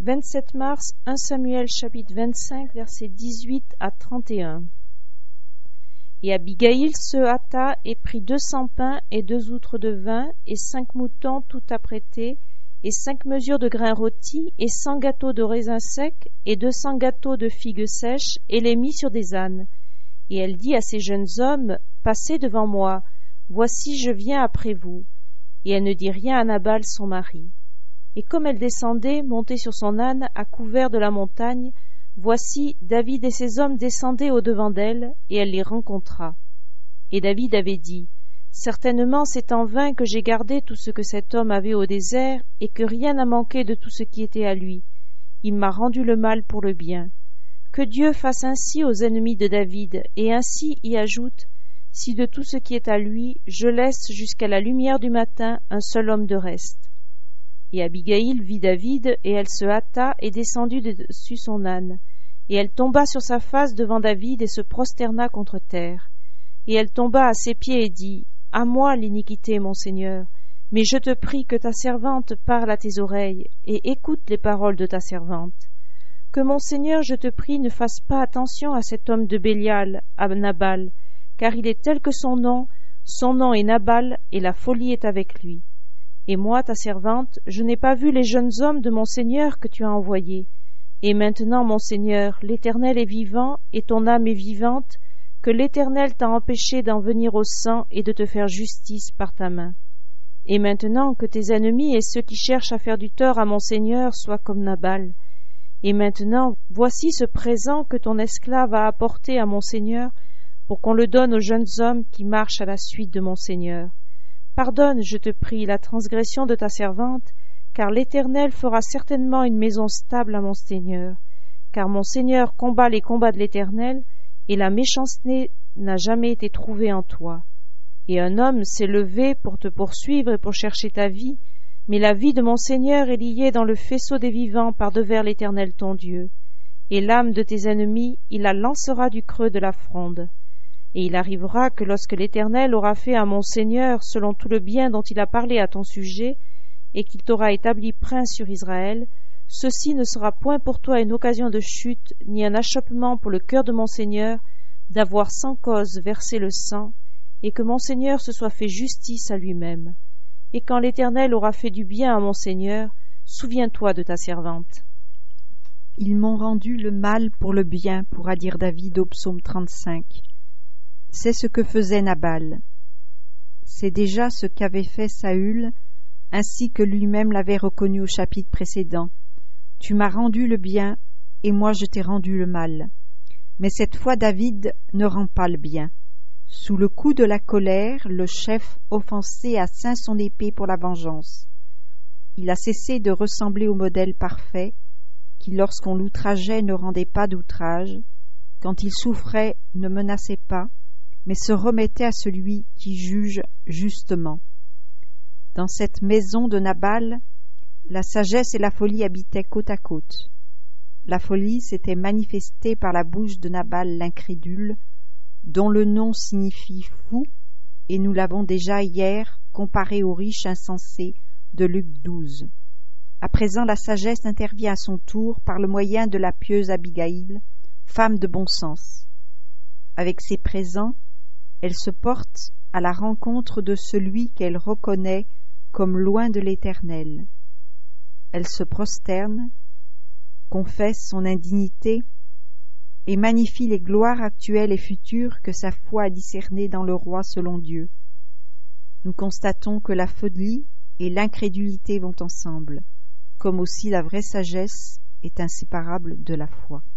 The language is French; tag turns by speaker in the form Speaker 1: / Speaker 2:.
Speaker 1: 27 mars, 1 Samuel chapitre 25, versets 18 à 31. Et Abigaïl se hâta et prit 200 pains et 2 outres de vin et 5 moutons tout apprêtés et 5 mesures de grains rôtis et 100 gâteaux de raisins secs et 200 gâteaux de figues sèches et les mit sur des ânes. Et elle dit à ces jeunes hommes, passez devant moi, voici je viens après vous. Et elle ne dit rien à Nabal son mari. Et comme elle descendait, montée sur son âne, à couvert de la montagne, voici David et ses hommes descendaient au-devant d'elle, et elle les rencontra. Et David avait dit, certainement c'est en vain que j'ai gardé tout ce que cet homme avait au désert, et que rien n'a manqué de tout ce qui était à lui. Il m'a rendu le mal pour le bien. Que Dieu fasse ainsi aux ennemis de David, et ainsi y ajoute, si de tout ce qui est à lui, je laisse jusqu'à la lumière du matin un seul homme de reste. Et Abigaïl vit David, et elle se hâta et descendit dessus son âne. Et elle tomba sur sa face devant David et se prosterna contre terre. Et elle tomba à ses pieds et dit, à moi l'iniquité, mon Seigneur, mais je te prie que ta servante parle à tes oreilles, et écoute les paroles de ta servante. Que mon Seigneur, je te prie, ne fasse pas attention à cet homme de Bélial, à Nabal, car il est tel que son nom est Nabal, et la folie est avec lui. Et moi, ta servante, je n'ai pas vu les jeunes hommes de mon Seigneur que tu as envoyés. Et maintenant, mon Seigneur, l'Éternel est vivant, et ton âme est vivante, que l'Éternel t'a empêché d'en venir au sang et de te faire justice par ta main. Et maintenant, que tes ennemis et ceux qui cherchent à faire du tort à mon Seigneur soient comme Nabal. Et maintenant, voici ce présent que ton esclave a apporté à mon Seigneur, pour qu'on le donne aux jeunes hommes qui marchent à la suite de mon Seigneur. Pardonne, je te prie, la transgression de ta servante, car l'Éternel fera certainement une maison stable à mon Seigneur. Car mon Seigneur combat les combats de l'Éternel, et la méchanceté n'a jamais été trouvée en toi. Et un homme s'est levé pour te poursuivre et pour chercher ta vie, mais la vie de mon Seigneur est liée dans le faisceau des vivants par devers l'Éternel ton Dieu. Et l'âme de tes ennemis, il la lancera du creux de la fronde. Et il arrivera que lorsque l'Éternel aura fait à mon Seigneur selon tout le bien dont il a parlé à ton sujet, et qu'il t'aura établi prince sur Israël, ceci ne sera point pour toi une occasion de chute, ni un achoppement pour le cœur de mon Seigneur, d'avoir sans cause versé le sang, et que mon Seigneur se soit fait justice à lui-même. Et quand l'Éternel aura fait du bien à mon Seigneur, souviens-toi de ta servante.
Speaker 2: Ils m'ont rendu le mal pour le bien, pourra dire David au psaume 35. C'est ce que faisait Nabal. C'est déjà ce qu'avait fait Saül, ainsi que lui-même l'avait reconnu au chapitre précédent. Tu m'as rendu le bien, et moi je t'ai rendu le mal. Mais cette fois David ne rend pas le bien. Sous le coup de la colère, le chef offensé a ceint son épée pour la vengeance. Il a cessé de ressembler au modèle parfait, qui lorsqu'on l'outrageait ne rendait pas d'outrage, quand il souffrait ne menaçait pas, mais se remettait à celui qui juge justement. Dans cette maison de Nabal, la sagesse et la folie habitaient côte à côte. La folie s'était manifestée par la bouche de Nabal l'incrédule, dont le nom signifie fou, et nous l'avons déjà hier comparé au riche insensé de Luc 12. À présent, la sagesse intervient à son tour par le moyen de la pieuse Abigaïl, femme de bon sens. Avec ses présents, elle se porte à la rencontre de celui qu'elle reconnaît comme loin de l'Éternel. Elle se prosterne, confesse son indignité et magnifie les gloires actuelles et futures que sa foi a discernées dans le roi selon Dieu. Nous constatons que la folie et l'incrédulité vont ensemble, comme aussi la vraie sagesse est inséparable de la foi.